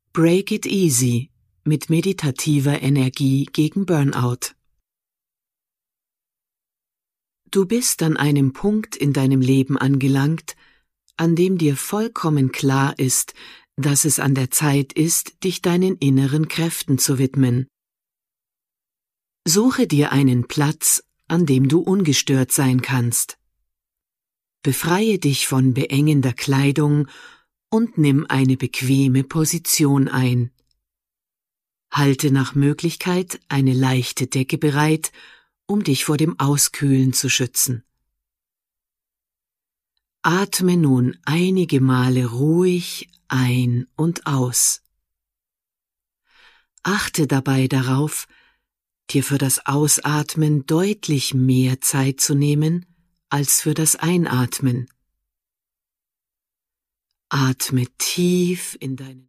Break it easy mit meditativer Energie gegen Burnout. Du bist an einem Punkt in deinem Leben angelangt, an dem dir vollkommen klar ist, dass es an der Zeit ist, dich deinen inneren Kräften zu widmen. Suche dir einen Platz, an dem du ungestört sein kannst. Befreie dich von beengender Kleidung und nimm eine bequeme Position ein. Halte nach Möglichkeit eine leichte Decke bereit, um dich vor dem Auskühlen zu schützen. Atme nun einige Male ruhig ein und aus. Achte dabei darauf, dir für das Ausatmen deutlich mehr Zeit zu nehmen als für das Einatmen. Atme tief in deinen